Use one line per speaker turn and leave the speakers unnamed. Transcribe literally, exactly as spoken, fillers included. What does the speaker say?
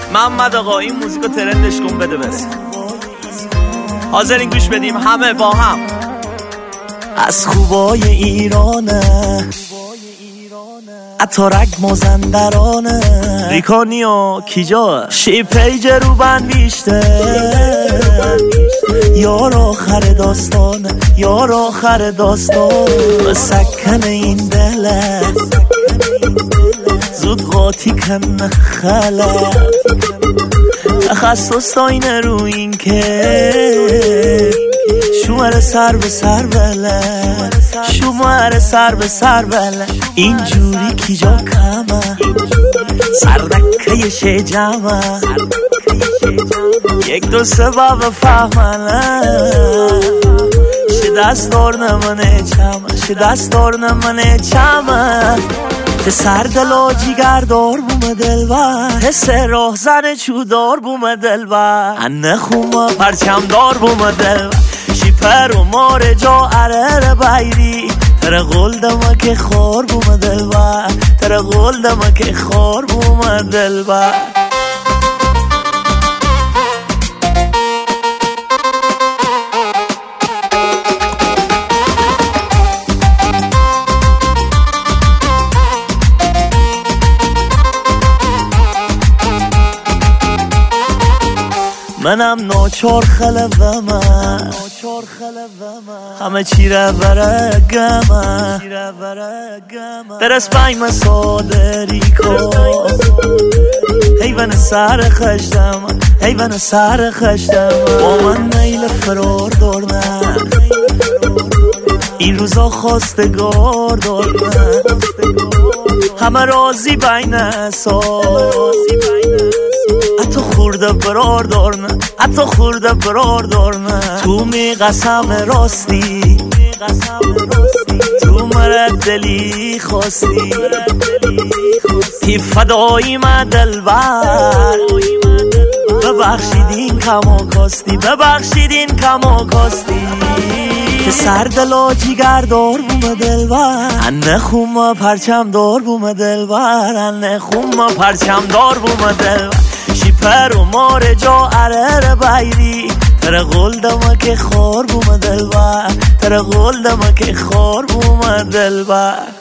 محمد آقا این موزیکو ترندش کن بده بس. حاضرین گوش بدیم همه با هم.
از خوبای ایرانه اتارک مازندرانه
ریکانی و کیجا
شی پیج رو بند بیشته یار آخر داستانه یار آخر داستان و سکن این دله زود قاطی کن خلق تخصص داینه رو این که شماره سر به سر بله شماره سر به سر بله اینجوری کی جا کمه سردکه شه جمعه یک دو سه باب فهمنه شه دستار نمانه چمه شه دستار نمانه چمه ته سردلا جیگر دار بومه دلبر حس راه زن چودار بومه دلبر انه خومه پرچم دار بومه دلبر شی پر و مار جا عرر بایری تر قول دمه که خور بومه دلبر تر قول دمه که خور بومه دلبر منم ناچار خلومه همه چی را برگمه درس بای مسادری کن حیوان سر خشتم حیوان سر خشتم با من نیل فرار دارم این روزا خواستگار دارم همه رازی بین سال حتی خورده برار دارنه حتی خورده برار دارنه تو می قسم راستی تو مرد دلی خواستی تی فدایی من دلبر ببخشیدین کما کاستی ببخشیدین کما کاستی که سردلا جیگر دار بومه دلبر انه خومه پرچم دار بومه دلبر انه خومه پرچم دار بومه دلبر شی پر و مار جا عرر بایری تر قول دمه که خور بومه دلبر تر قول دمه که خور بومه دلبر